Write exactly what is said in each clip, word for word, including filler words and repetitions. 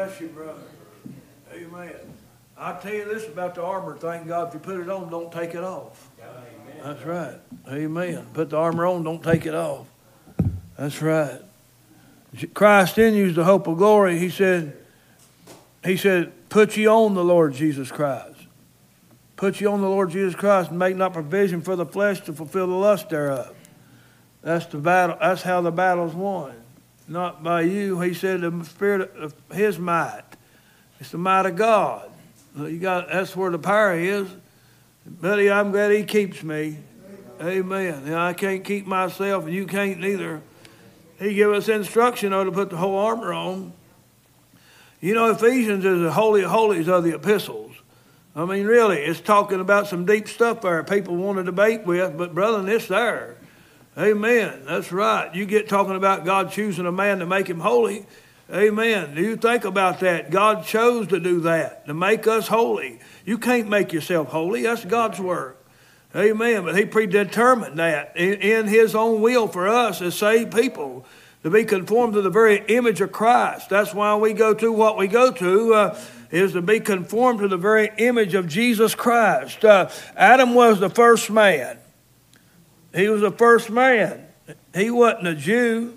bless you, brother. Amen. I'll tell you this about the armor. Thank God, if you put it on, don't take it off. Amen. That's right. Amen. Put the armor on, don't take it off. That's right. Christ in you is the hope of glory. He said, he said, put ye on the Lord Jesus Christ. Put ye on the Lord Jesus Christ and make not provision for the flesh to fulfill the lust thereof. That's the battle. That's how the battle's won. Not by you. He said the spirit of his might. It's the might of God. You got, that's where the power is. Buddy, I'm glad he keeps me. Amen. And I can't keep myself, and you can't neither. He gave us instruction though, to put the whole armor on. You know, Ephesians is the holy of holies of the epistles. I mean, really, it's talking about some deep stuff there people want to debate with, but brother, it's there. Amen. That's right. You get talking about God choosing a man to make him holy. Amen. Do you think about that? God chose to do that, to make us holy. You can't make yourself holy. That's God's work. Amen. But he predetermined that in, in his own will for us as saved people to be conformed to the very image of Christ. That's why we go to what we go to, uh, is to be conformed to the very image of Jesus Christ. Uh, Adam was the first man. He was the first man. He wasn't a Jew.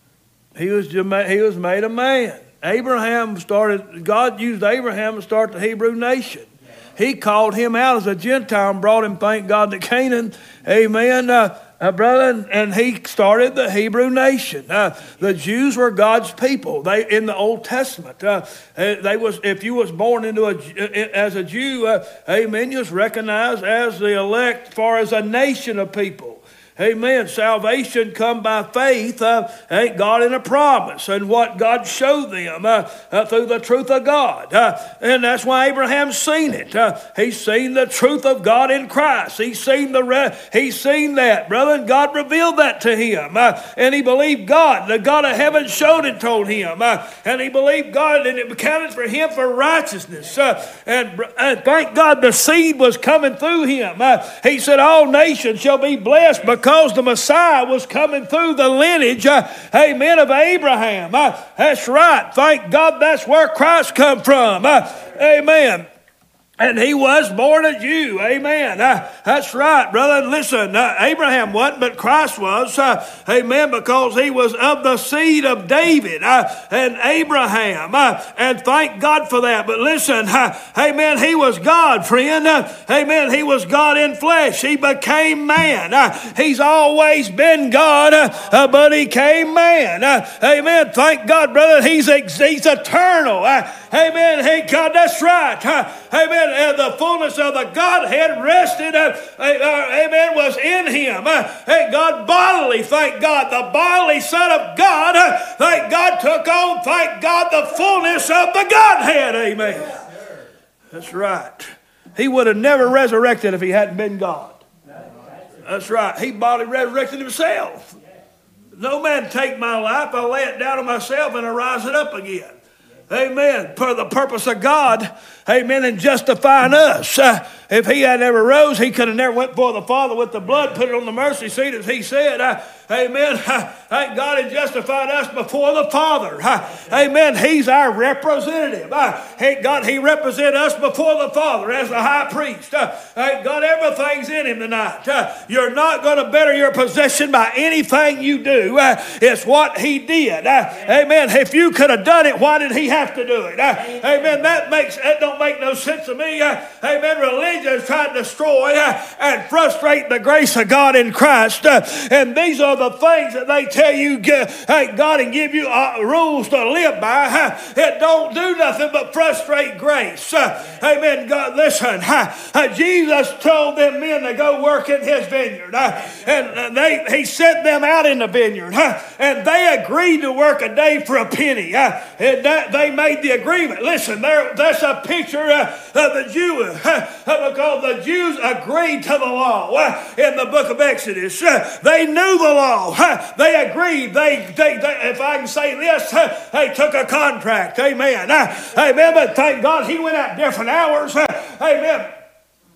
He was, he was made a man. Abraham started, God used Abraham to start the Hebrew nation. He called him out as a Gentile and brought him, thank God, to Canaan. Amen. Uh, uh, brother, and he started the Hebrew nation. Uh, the Jews were God's people. They in the Old Testament. Uh, they was if you was born into a as a Jew, uh, amen, you was recognized as the elect, far as a nation of people. Amen. Salvation come by faith, uh, ain't God in a promise, and what God showed them uh, uh, through the truth of God. Uh, and that's why Abraham's seen it. Uh, he's seen the truth of God in Christ. He's seen the re- he's seen that, brother, and God revealed that to him. Uh, and he believed God. The God of heaven showed and told him. Uh, and he believed God, and it counted for him for righteousness. Uh, and, and thank God the seed was coming through him. Uh, he said, all nations shall be blessed because Because the Messiah was coming through the lineage, uh, amen, of Abraham. Uh, that's right. Thank God that's where Christ come from. Uh, amen. And he was born a Jew. Amen. Uh, that's right, brother. Listen, uh, Abraham wasn't, but Christ was. Uh, amen. Because he was of the seed of David uh, and Abraham. Uh, and thank God for that. But listen, uh, amen, he was God, friend. Uh, amen. He was God in flesh. He became man. Uh, he's always been God, uh, uh, but he came man. Uh, amen. Thank God, brother. He's, ex- he's eternal. Uh, amen. He, God, that's right. Uh, amen. And the fullness of the Godhead rested, uh, uh, amen, was in him. Uh, thank God bodily, thank God. The bodily Son of God, uh, thank God, took on, thank God, the fullness of the Godhead. Amen. Yes, that's right. He would have never resurrected if he hadn't been God. That's right. He bodily resurrected himself. No man take my life. I lay it down on myself and I rise it up again. Amen. For the purpose of God, amen, in justifying us. Uh, if he had never rose, he could have never went before the Father with the blood, put it on the mercy seat, as he said. Uh, amen. Uh, thank God he justified us before the Father. Uh, amen. He's our representative. Uh, thank God he represented us before the Father as the high priest. Uh, thank God everything's in him tonight. Uh, you're not going to better your possession by anything you do. Uh, it's what he did. Uh, amen. If you could have done it, why did he have to do it? Uh, amen. That makes that don't make no sense to me. Uh, amen. Religion is trying to destroy uh, and frustrate the grace of God in Christ. Uh, and these are the things that they tell you, uh, hey, God, and give you uh, rules to live by. Uh, it don't do nothing but frustrate grace. Uh, amen. God, listen. Uh, uh, Jesus told them men to go work in his vineyard. Uh, and they he sent them out in the vineyard. Uh, and they agreed to work a day for a penny. Uh, and that, they made the agreement. Listen, there, that's a picture uh, of the Jew, uh, because the Jews agreed to the law uh, in the book of Exodus. Uh, they knew the law. Uh, they agreed. They, they, they, if I can say this, uh, they took a contract. Amen. Uh, amen. But thank God he went out different hours. Uh, amen.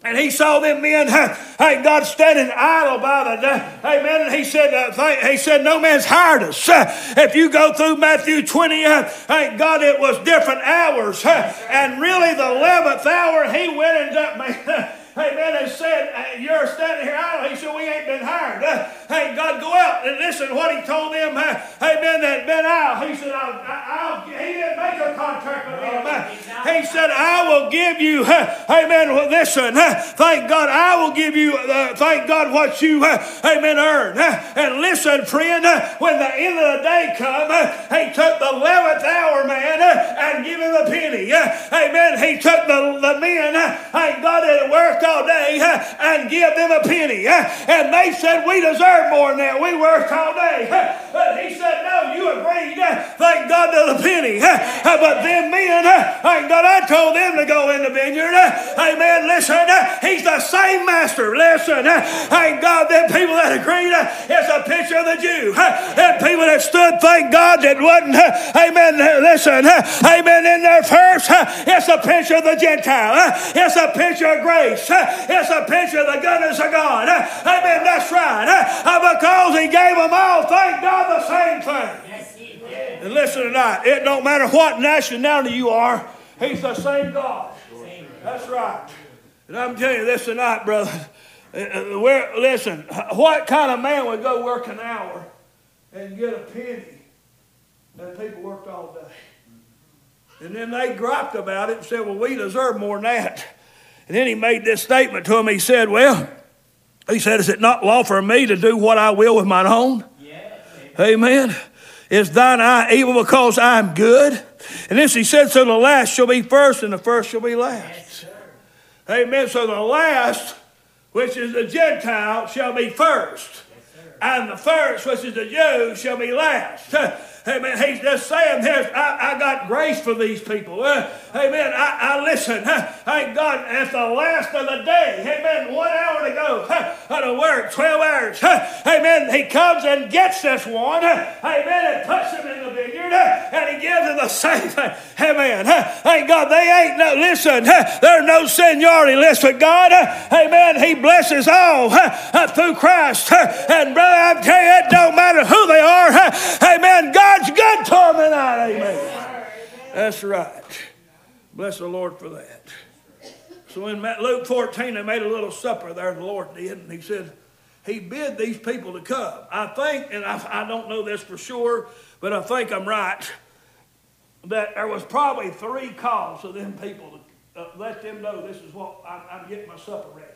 And he saw them men, hey, God standing idle by the, amen. And he said, uh, he said, no man's hired us. Uh, if you go through Matthew twenty, uh, thank God it was different hours. Uh, and really the eleventh hour, he went and, uh, man, amen, and said, you're standing here idle. He said, we ain't been hired. Uh, hey, God, go out and listen to what he told them. Uh, amen, that been out. He said, I'll, I'll, he didn't make a contract with them. Uh, he said, I will give you, uh, amen, well, listen, uh, thank God, I will give you, uh, thank God, what you, uh, amen, earn. Uh, and listen, friend, uh, when the end of the day come, uh, he took the eleventh hour, man, uh, and give him a penny. Uh, amen, he took the, the men, uh, thank God, that worked all day uh, and give them a penny. Uh, and they said, we deserve more than that. We worked all day. Uh, but he said, no, you agreed, uh, thank God, to the penny. Uh, uh, but them men, uh, thank God, I told them to go in the vineyard. Uh, amen. Listen, uh, he's the same master. Listen, uh, thank God, them people that agreed, uh, it's a picture of the Jew. Uh, them people that stood, thank God, that wasn't, uh, amen, uh, listen, uh, amen, in their first, uh, it's a picture of the Gentile. Uh, it's a picture of grace. Uh, it's a picture of the goodness of God. Uh, amen, that's right. Uh, because he gave them all, thank God, the same thing. Yes, he did. And listen tonight, it don't matter what nationality you are, he's the same God. That's right. And I'm telling you this tonight, brother. Uh, where, listen, what kind of man would go work an hour and get a penny that people worked all day? And then they griped about it and said, well, we deserve more than that. And then he made this statement to him. He said, well, he said, is it not lawful for me to do what I will with mine own? Yeah, amen. Amen. Is thine eye evil because I am good? And this he said, so the last shall be first and the first shall be last. Yes, amen. So the last, which is the Gentile, shall be first. Yes, and the first, which is the Jew, shall be last. Amen. He's just saying this. I, I got grace for these people. Uh, amen. I, I listen. Uh, thank God. It's the last of the day. Amen. One hour to go. Uh, to work. Twelve hours. Uh, amen. He comes and gets this one. Uh, amen. And puts him in the vineyard. Uh, and he gives him the same thing. Amen. Uh, thank God. They ain't no, listen. Uh, there's no seniority list with God. Uh, amen. He blesses all uh, uh, through Christ. Uh, and brother, I'm telling you, it don't matter who they are. Uh, amen. God God's good to them tonight, amen. That's right. Bless the Lord for that. So in Luke fourteen, they made a little supper there, the Lord did, and he said, he bid these people to come. I think, and I, I don't know this for sure, but I think I'm right, that there was probably three calls to them people to uh, let them know this is what I'm, I'm getting my supper ready.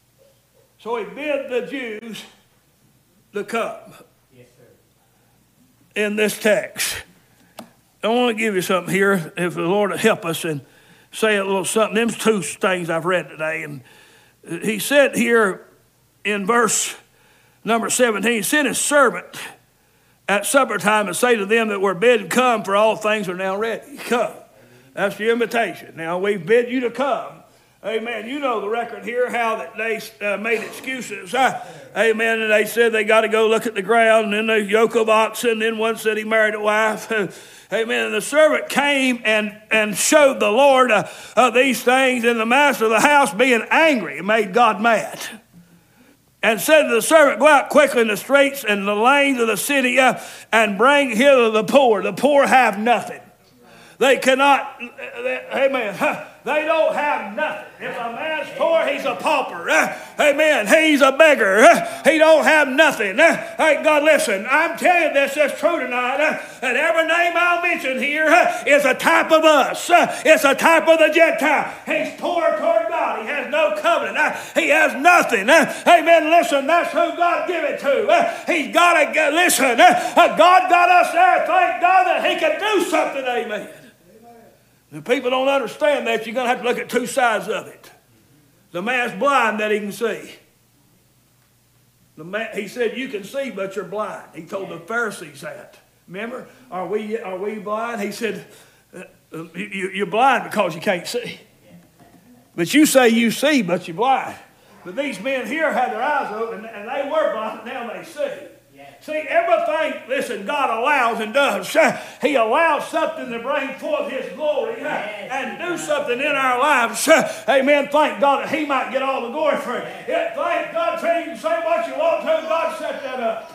So he bid the Jews to come. In this text, I want to give you something here, if the Lord will help us and say a little something. Them's two things I've read today. And he said here in verse number seventeen, he sent his servant at supper time and say to them that were bid, come, for all things are now ready. Come. That's the invitation. Now, we bid you to come. Amen. You know the record here, how that they uh, made excuses. Uh, amen. And they said they got to go look at the ground, and then the yoke of oxen, and then one said he married a wife. Uh, amen. And the servant came and, and showed the Lord uh, uh, these things, and the master of the house, being angry, made God mad. And said to the servant, go out quickly in the streets and the lanes of the city uh, and bring hither the poor. The poor have nothing. They cannot, amen, they don't have nothing. If a man's poor, he's a pauper. Amen, he's a beggar. He don't have nothing. Thank God, listen, I'm telling you this, that's true tonight. And every name I'll mention here is a type of us. It's a type of the Gentile. He's poor toward God. He has no covenant. He has nothing. Amen, listen, that's who God give it to. He's got to, listen, God got us there. Thank God that he can do something, amen. If people don't understand that, you're going to have to look at two sides of it. The man's blind that he can see. The man, he said, you can see, but you're blind. He told the Pharisees that. Remember? Are we, are we blind? He said, uh, you, you're blind because you can't see. But you say you see, but you're blind. But these men here had their eyes open, and they were blind, now they see. See, everything, listen, God allows and does. He allows something to bring forth his glory. Yes. and do something in our lives, amen, thank God that He might get all the glory for it. Yeah, thank God for you can say what you want to. God set that up.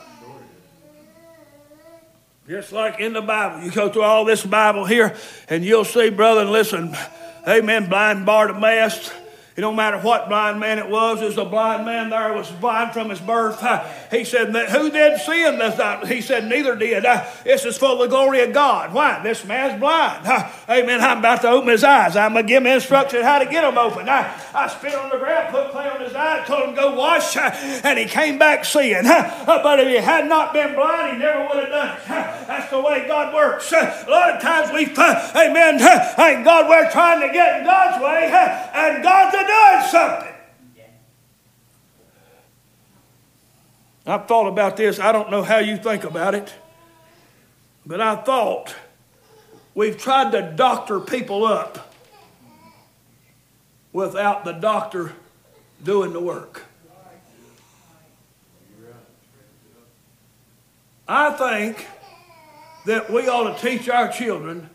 Just like in the Bible. You go through all this Bible here, and you'll see, brother, listen, amen, blind Bartimaeus. It don't matter what blind man it was. There's a blind man there was blind from his birth. Uh, he said, who did sin? Not, he said, neither did. Uh, this is for the glory of God. Why? This man's blind. Uh, amen. I'm about to open his eyes. I'm going to give him instructions how to get them open. I, I spit on the ground, put clay on his eyes, told him go wash, uh, and he came back seeing. Uh, but if he had not been blind, he never would have done it. Uh, that's the way God works. Uh, a lot of times we, uh, amen, uh, thank God we're trying to get in God's way, uh, and God's a doing something. I've thought about this. I don't know how you think about it, but I thought we've tried to doctor people up without the doctor doing the work. I think that we ought to teach our children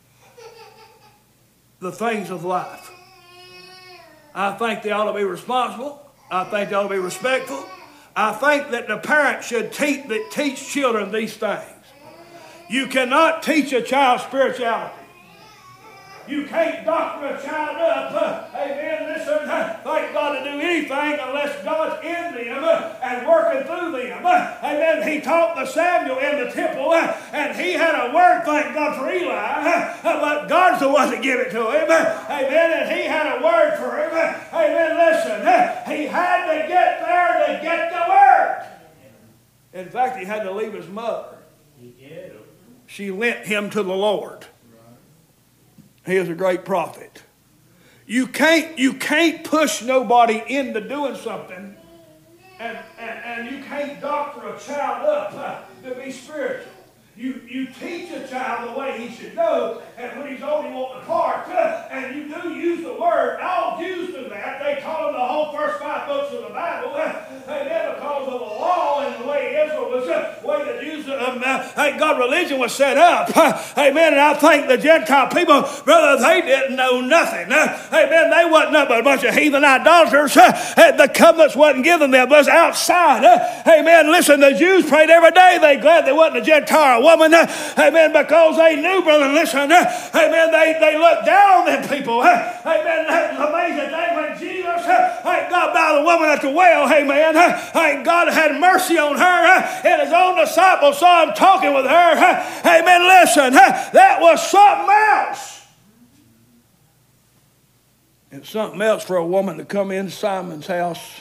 the things of life. I think they ought to be responsible. I think they ought to be respectful. I think that the parents should teach, teach children these things. You cannot teach a child spirituality. You can't doctor a child up, uh, amen, listen, uh, thank God to do anything unless God's in them uh, and working through them. Uh, amen. He taught the Samuel in the temple, uh, and he had a word, thank God for Eli, uh, but God's the one that gave it to him. Uh, amen. And he had a word for him. Uh, amen. Listen, uh, he had to get there to get the word. In fact, he had to leave his mother. She lent him to the Lord. He is a great prophet. You can't, you can't push nobody into doing something, and, and, and you can't doctor a child up uh, to be spiritual. You, you teach a child the way he should go, and when he's old, he won't depart. Uh, and you do use the word. All Jews do that. They call them the whole first five books of the Bible. Uh, amen, because of the law and the way Israel was, uh, the way the Jews, um, uh, thank God, religion was set up. Uh, amen. And I think the Gentile people, brother, they didn't know nothing. Uh, amen. They wasn't nothing but a bunch of heathen idolaters. Uh, the covenants wasn't given them. It was outside. Uh, amen. Listen, the Jews prayed every day. They glad they wasn't a Gentile woman, uh, amen, because they knew, brother, listen, uh, amen, they, they looked down on them people, uh, amen, that was amazing thing when Jesus, uh, thank God, by the woman at the well, amen, uh, thank God had mercy on her, uh, and his own disciples saw him talking with her, uh, amen, listen, uh, that was something else. It's something else for a woman to come in Simon's house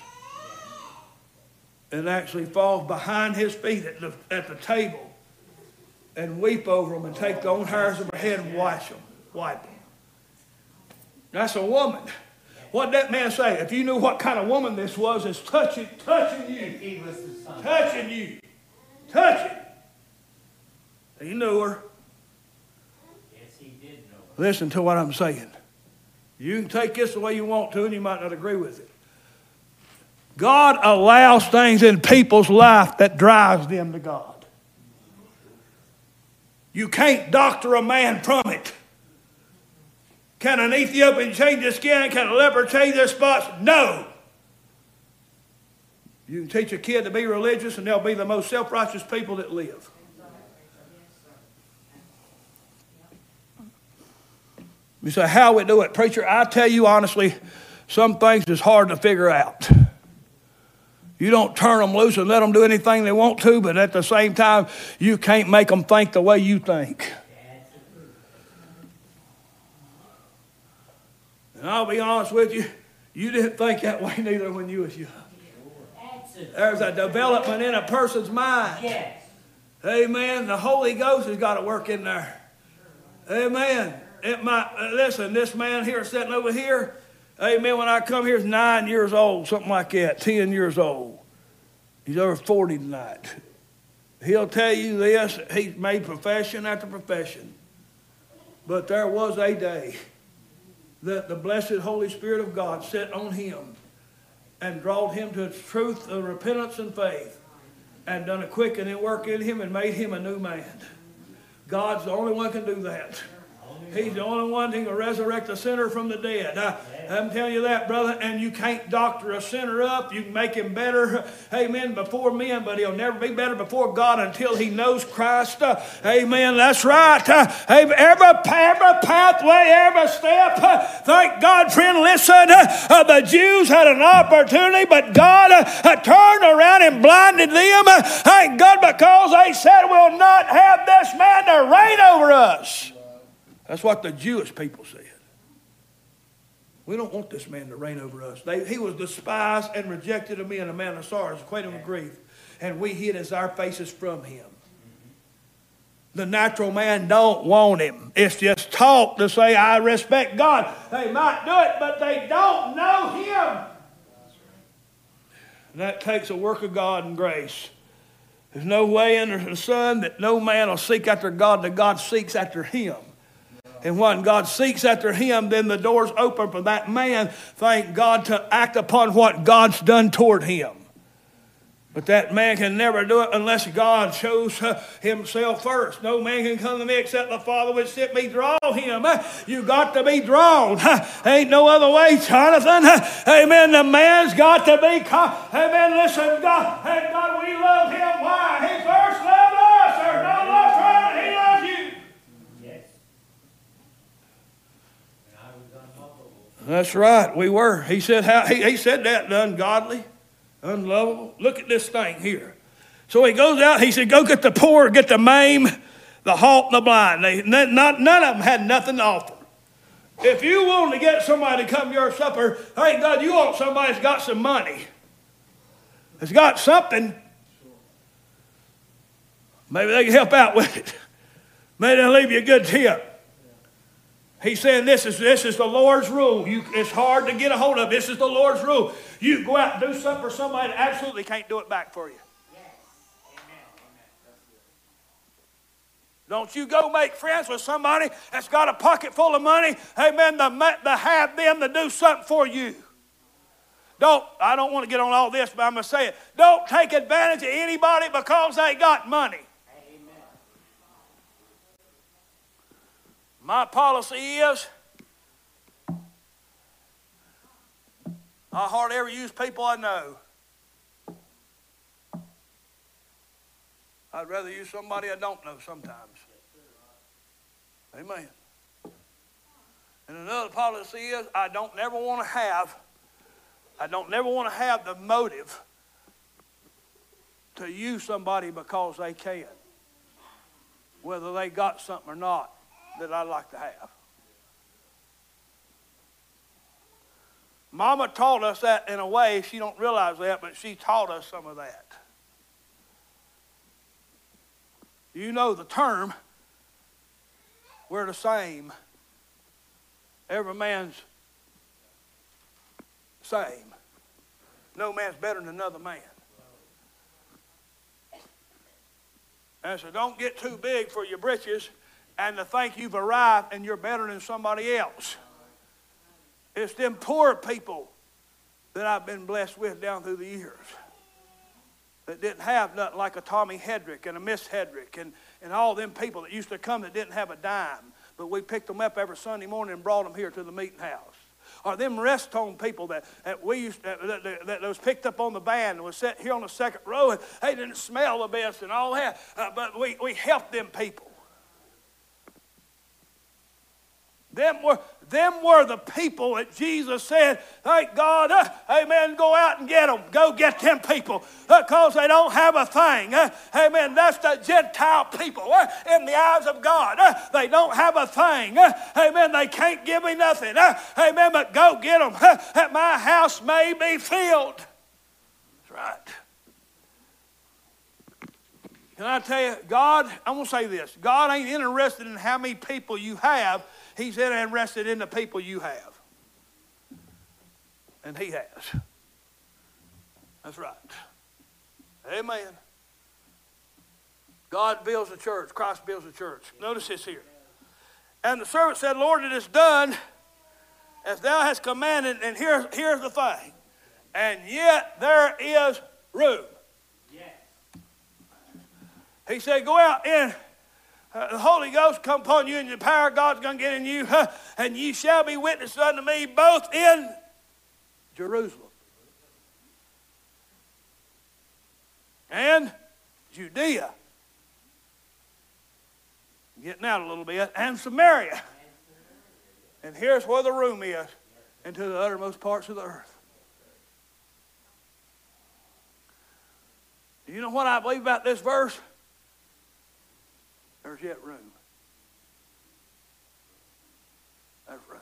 and actually fall behind his feet at the, at the table and weep over them and take the own hairs of her head and wash them, wipe them. That's a woman. What did that man say? If you knew what kind of woman this was, it's touching, touching you. Touching you. Touching. He knew her. Yes, he did know her. Listen to what I'm saying. You can take this the way you want to, and you might not agree with it. God allows things in people's life that drives them to God. You can't doctor a man from it. Can an Ethiopian change his skin? Can a leper change their spots? No. You can teach a kid to be religious and they'll be the most self-righteous people that live. You say, how we do it? Preacher, I tell you honestly, some things is hard to figure out. You don't turn them loose and let them do anything they want to, but at the same time, you can't make them think the way you think. And I'll be honest with you, you didn't think that way neither when you was young. There's a development in a person's mind. Amen. The Holy Ghost has got to work in there. Amen. It might, listen, this man here sitting over here, amen, when I come here, he's nine years old, something like that, ten years old. He's over forty tonight. He'll tell you this, he's made profession after profession. But there was a day that the blessed Holy Spirit of God set on him and drawed him to truth of repentance and faith and done a quickening work in him and made him a new man. God's the only one can do that. He's the only one who can resurrect a sinner from the dead. I, I'm telling you that, brother. And you can't doctor a sinner up. You can make him better, amen, before men, but he'll never be better before God until he knows Christ. Uh, amen. That's right. Uh, every, every pathway, every step. Uh, thank God, friend, listen. Uh, uh, the Jews had an opportunity, but God uh, uh, turned around and blinded them. Uh, thank God, because they said, we'll not have this man to reign over us. That's what the Jewish people said. We don't want this man to reign over us. They, he was despised and rejected of men, a man of sorrows, acquainted with grief. And we hid as our faces from him. The natural man don't want him. It's just talk to say, I respect God. They might do it, but they don't know him. And that takes a work of God and grace. There's no way under the sun that no man will seek after God, that God seeks after him. And when God seeks after him, then the door's open for that man, thank God, to act upon what God's done toward him. But that man can never do it unless God shows uh, himself first. No man can come to me except the Father which sent me draw him. Uh, you got to be drawn. Uh, ain't no other way, Jonathan. Uh, amen. The man's got to be. Com- amen. Listen, God. Hey, God, we love him. Why? He first loved us. There's no love for him. He loves you. That's right, we were. He said how he, he said that, the ungodly, unlovable. Look at this thing here. So he goes out, he said, go get the poor, get the maimed, the halt, and the blind. They, not, none of them had nothing to offer. If you want to get somebody to come to your supper, thank God you want somebody that's got some money. That's got something. Maybe they can help out with it. Maybe they'll leave you a good tip. He's saying this is this is the Lord's rule. You, it's hard to get a hold of. This is the Lord's rule. You go out and do something for somebody that absolutely can't do it back for you. Yes. Amen. Don't you go make friends with somebody that's got a pocket full of money. Amen. To, to have them to do something for you. Don't. I don't want to get on all this, but I'm going to say it. Don't take advantage of anybody because they got money. My policy is I hardly ever use people I know. I'd rather use somebody I don't know sometimes. Amen. And another policy is I don't never want to have, I don't never want to have the motive to use somebody because they can, whether they got something or not that I'd like to have. Mama taught us that in a way. She don't realize that, but she taught us some of that. You know the term, we're the same. Every man's same. No man's better than another man. And so don't get too big for your britches and to think you've arrived and you're better than somebody else. It's them poor people that I've been blessed with down through the years that didn't have nothing like a Tommy Hedrick and a Miss Hedrick and, and all them people that used to come that didn't have a dime. But we picked them up every Sunday morning and brought them here to the meeting house. Or them rest home people that, that we used to, that, that, that was picked up on the van and was sitting here on the second row and they didn't smell the best and all that. Uh, but we, we helped them people. Them were, them were the people that Jesus said, thank God, uh, amen, go out and get them. Go get them people because uh, they don't have a thing. Uh, amen, that's the Gentile people uh, in the eyes of God. Uh, they don't have a thing. Uh, amen, they can't give me nothing. Uh, amen, but go get them. Uh, that my house may be filled. That's right. Can I tell you, God, I'm going to say this. God ain't interested in how many people you have. He's interested in the people you have. And he has. That's right. Amen. God builds a church. Christ builds a church. Notice this here. And the servant said, Lord, it is done as thou hast commanded. And here, here's the thing. And yet there is room. Yes. He said, go out and Uh, the Holy Ghost come upon you, and the power of God's going to get in you, uh, and ye shall be witnesses unto me both in Jerusalem and Judea. Getting out a little bit, and Samaria. And here's where the room is, into the uttermost parts of the earth. Do you know what I believe about this verse? There's yet room. There's room.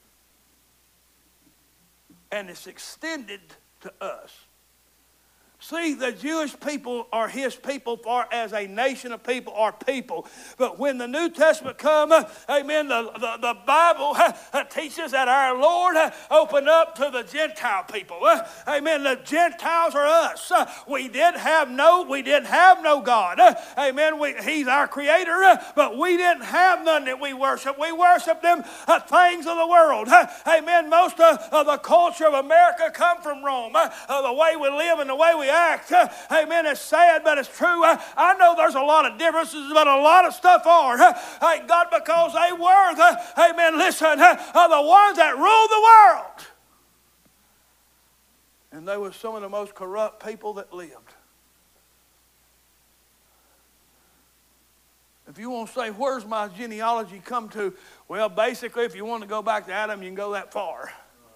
And it's extended to us. See, the Jewish people are his people, for as a nation of people are people. But when the New Testament comes, uh, amen, the, the, the Bible uh, teaches that our Lord uh, opened up to the Gentile people. Uh, amen. The Gentiles are us. Uh, we did have no, we didn't have no God. Uh, amen. We, he's our creator, uh, but we didn't have none that we worship. We worship them uh, things of the world. Uh, amen. Most uh, of the culture of America come from Rome. Uh, uh, the way we live and the way we act. Uh, amen. It's sad, but it's true. Uh, I know there's a lot of differences, but a lot of stuff are. Uh, thank God, because they were the, amen, listen, uh, are the ones that ruled the world. And they were some of the most corrupt people that lived. If you want to say, where's my genealogy come to? Well, basically, if you want to go back to Adam, you can go that far.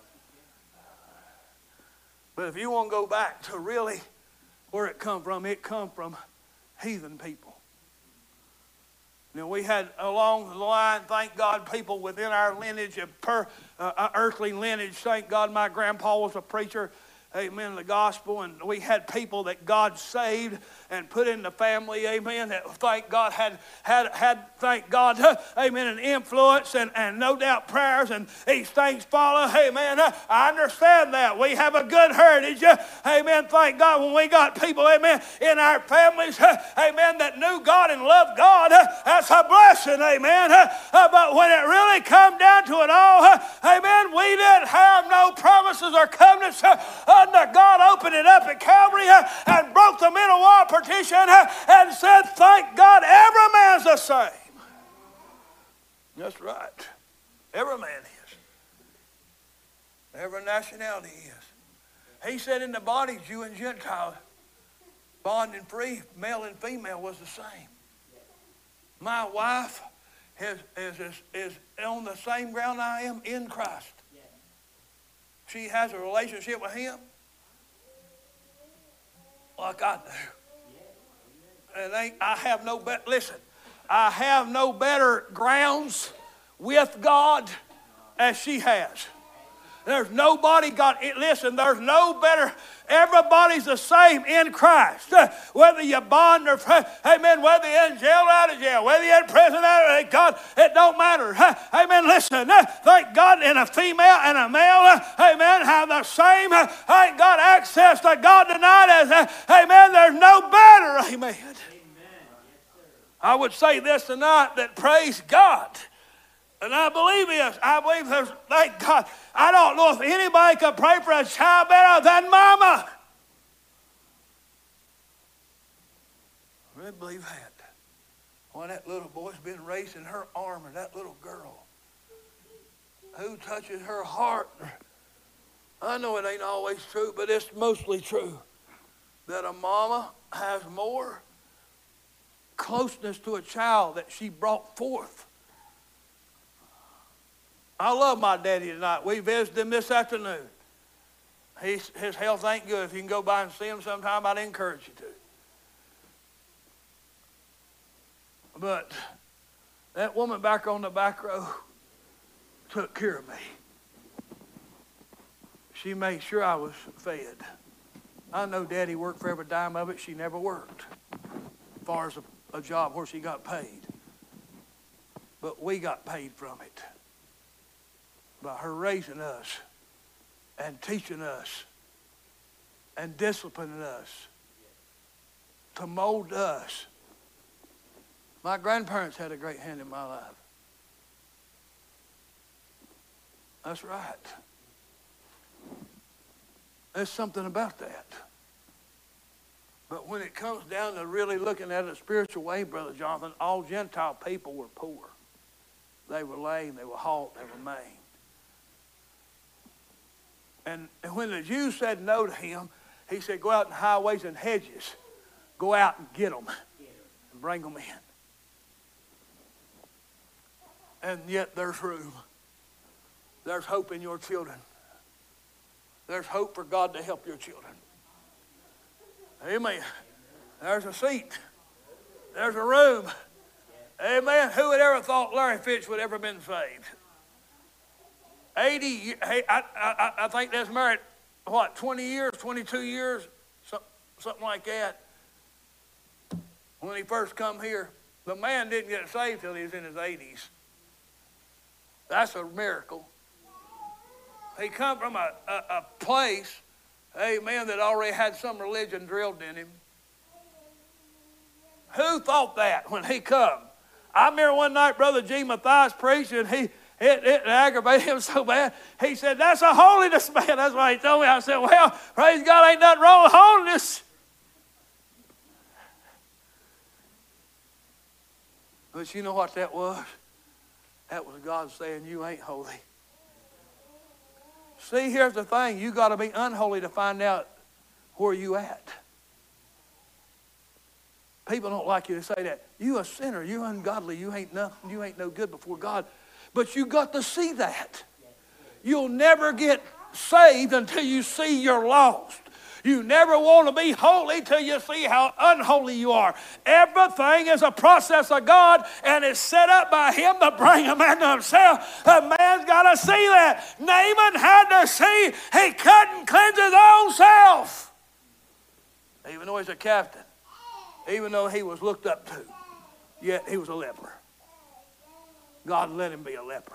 But if you want to go back to really where it come from, it come from heathen people. Now, we had along the line, thank God, people within our lineage, of per, uh, earthly lineage. Thank God my grandpa was a preacher. Amen, the gospel, and we had people that God saved and put in the family, amen, that thank God had, had, had thank God, amen, an influence and, and no doubt prayers and these things follow, amen. I understand that. We have a good heritage, amen, thank God, when we got people, amen, in our families, amen, that knew God and loved God, that's a blessing, amen. But when it really come down to it all, amen, we didn't have no promises or covenants under God. Opened it up at Calvary uh, and broke the middle wall partition uh, and said, thank God, every man's the same. That's right. Every man is. Every nationality is. He said in the body, Jew and Gentile, bond and free, male and female was the same. My wife is, is, is, is on the same ground I am in Christ. She has a relationship with him like I do. And they, I have no better, listen, I have no better grounds with God as she has. There's nobody got it. Listen, there's no better. Everybody's the same in Christ. Whether you're bond or, amen, whether you're in jail or out of jail, whether you're in prison or out of God, it don't matter. Amen, listen, thank God, in a female and a male, amen, have the same, thank God, access to God tonight as, amen, there's no better, amen. Amen. I would say this tonight, that praise God. And I believe this. I believe there's, thank God. I don't know if anybody could pray for a child better than Mama. I really believe that. When that little boy's been raised in her arm, and that little girl who touches her heart. I know it ain't always true, but it's mostly true. That a mama has more closeness to a child that she brought forth. I love my daddy tonight. We visited him this afternoon. He's, his health ain't good. If you can go by and see him sometime, I'd encourage you to. But that woman back on the back row took care of me. She made sure I was fed. I know Daddy worked for every dime of it. She never worked as far as a, a job where she got paid. But we got paid from it. By her raising us and teaching us and disciplining us to mold us. My grandparents had a great hand in my life. That's right. There's something about that. But when it comes down to really looking at it a spiritual way, Brother Jonathan, all Gentile people were poor. They were lame, they were halt, they were maimed. And, and when the Jews said no to him, he said, go out in highways and hedges. Go out and get them and bring them in. And yet there's room. There's hope in your children. There's hope for God to help your children. Amen. There's a seat. There's a room. Amen. Who would ever thought Larry Fitch would ever been saved? eighty, hey, I, I, I think that's married, what, twenty years, twenty-two years, something like that. When he first come here, the man didn't get saved till he was in his eighties. That's a miracle. He come from a, a, a place, amen, that already had some religion drilled in him. Who thought that when he come? I remember one night Brother G. Matthias preached, and he it, it aggravated him so bad. He said, that's a holiness man. That's what he told me. I said, well, praise God, ain't nothing wrong with holiness. But you know what that was? That was God saying, you ain't holy. See, here's the thing. You got to be unholy to find out where you at. People don't like you to say that. You a sinner. You ungodly. You ain't nothing. You ain't no good before God. But you got to see that. You'll never get saved until you see you're lost. You never want to be holy till you see how unholy you are. Everything is a process of God, and it's set up by him to bring a man to himself. A man's got to see that. Naaman had to see he couldn't cleanse his own self. Even though he's a captain. Even though he was looked up to. Yet he was a leper. God let him be a leper.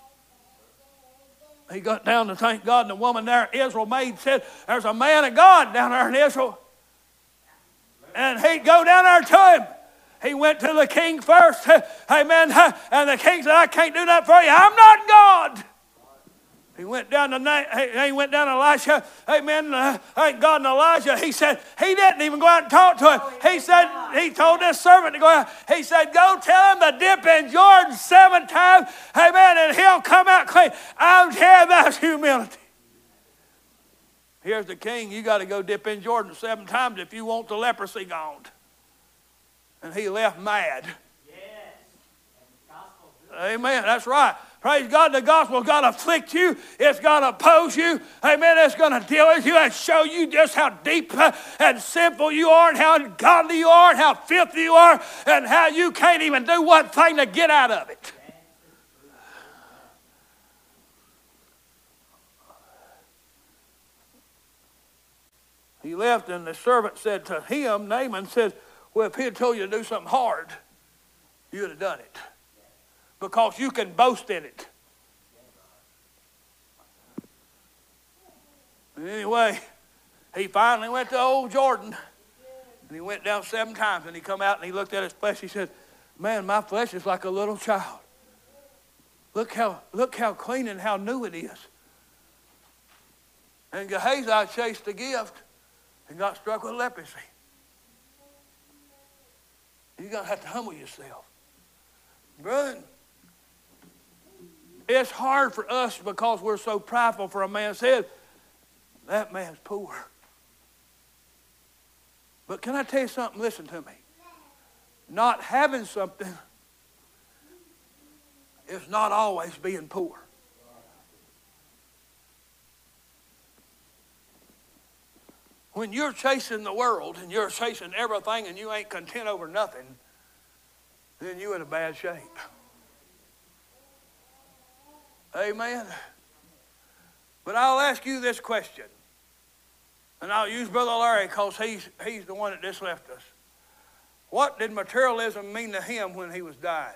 He got down to thank God, and the woman there, Israel maid, said, there's a man of God down there in Israel. And he'd go down there to him. He went to the king first. Amen. And the king said, I can't do that for you. I'm not God. He went down to he went down to Elisha. Amen. Uh, thank God and Elijah. He said he didn't even go out and talk to him. He said he told this servant to go out. He said, go tell him to dip in Jordan seven times. Amen. And he'll come out clean. I'm telling you, that's humility. Here's the king. You got to go dip in Jordan seven times if you want the leprosy gone. And he left mad. Yes. Amen. That's right. Praise God, the gospel's got to afflict you. It's got to oppose you. Amen. It's going to deal with you and show you just how deep and sinful you are and how ungodly you are and how filthy you are and how you can't even do one thing to get out of it. He left, and the servant said to him, Naaman said, well, if he had told you to do something hard, you'd have done it. Because you can boast in it. And anyway, he finally went to old Jordan. And he went down seven times. And he come out and he looked at his flesh. He said, man, my flesh is like a little child. Look how, look how clean and how new it is. And Gehazi chased the gift and got struck with leprosy. You're going to have to humble yourself. Brother, it's hard for us because we're so prideful. For a man said, that man's poor. But can I tell you something? Listen to me. Not having something is not always being poor. When you're chasing the world and you're chasing everything and you ain't content over nothing, then you're in a bad shape. Amen. But I'll ask you this question. And I'll use Brother Larry because he's, he's the one that just left us. What did materialism mean to him when he was dying?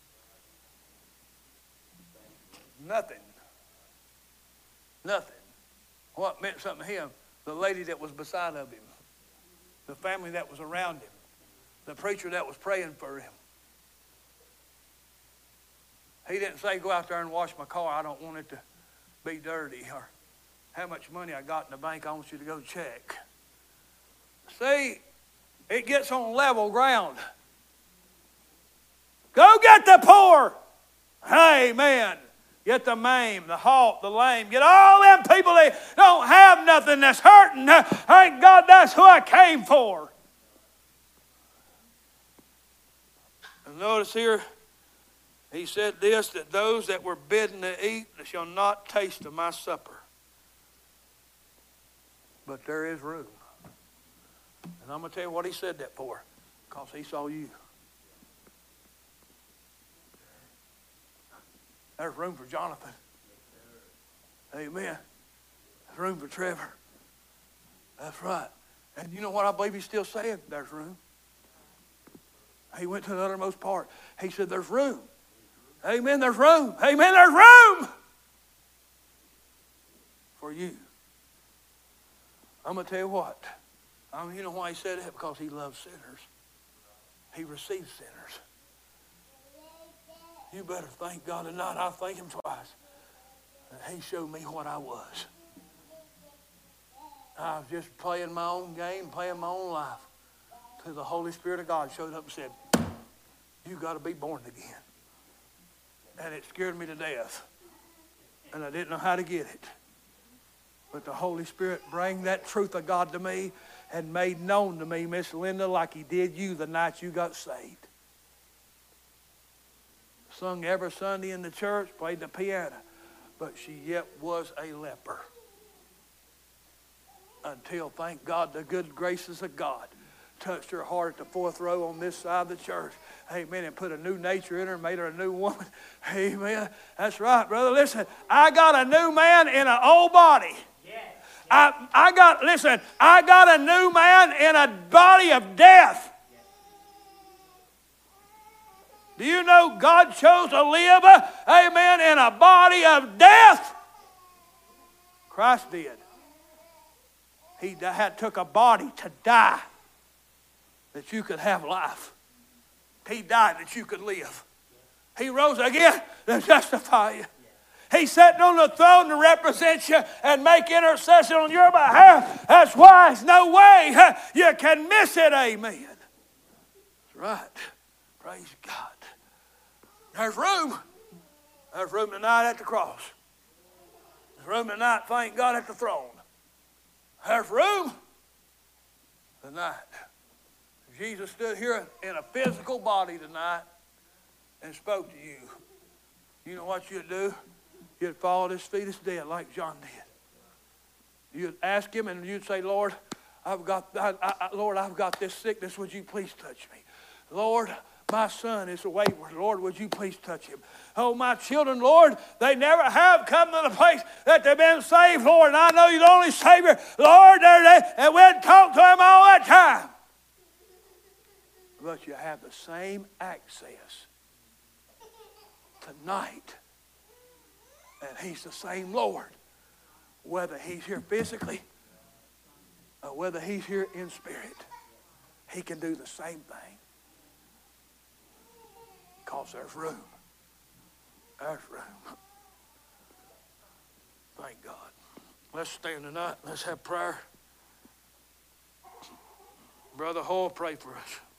Nothing. Nothing. What meant something to him? The lady that was beside of him. The family that was around him. The preacher that was praying for him. He didn't say, go out there and wash my car. I don't want it to be dirty. Or how much money I got in the bank, I want you to go check. See, it gets on level ground. Go get the poor. Amen. Get the maimed, the halt, the lame. Get all them people that don't have nothing, that's hurting. Thank God that's who I came for. And notice here, he said this, that those that were bidden to eat shall not taste of my supper. But there is room. And I'm going to tell you what he said that for. Because he saw you. There's room for Jonathan. Amen. There's room for Trevor. That's right. And you know what I believe he's still saying? There's room. He went to the uttermost part. He said, there's room. Amen, there's room. Amen, there's room for you. I'm going to tell you what. I mean, you know why he said that? Because he loves sinners. He receives sinners. You better thank God tonight. I'll thank him twice. And he showed me what I was. I was just playing my own game, playing my own life. Till the Holy Spirit of God showed up and said, you got to be born again. And it scared me to death. And I didn't know how to get it. But the Holy Spirit brought that truth of God to me and made known to me, Miss Linda, like he did you the night you got saved. Sung every Sunday in the church, played the piano, but she yet was a leper. Until, thank God, the good graces of God touched her heart at the fourth row on this side of the church. Amen. And put a new nature in her, made her a new woman. Amen. That's right, brother. Listen, I got a new man in an old body. Yes. I, I got, listen, I got a new man in a body of death. Do you know God chose to live, amen, in a body of death? Christ did. He had took a body to die that you could have life. He died that you could live. He rose again to justify you. He's sitting on the throne to represent you and make intercession on your behalf. That's why there's no way you can miss it. Amen. That's right. Praise God. There's room. There's room tonight at the cross. There's room tonight, thank God, at the throne. There's room tonight. Jesus stood here in a physical body tonight and spoke to you. You know what you'd do? You'd fall at his feet as dead like John did. You'd ask him and you'd say, Lord, I've got, I, I, Lord, I've got this sickness. Would you please touch me? Lord, my son is wayward. Lord, would you please touch him? Oh, my children, Lord, they never have come to the place that they've been saved, Lord. And I know you're the only Savior. Lord, they're there, and we'd talk to him all that time. But you have the same access tonight. And he's the same Lord. Whether he's here physically or whether he's here in spirit. He can do the same thing. Because there's room. There's room. Thank God. Let's stand tonight. Let's have prayer. Brother Hall, pray for us.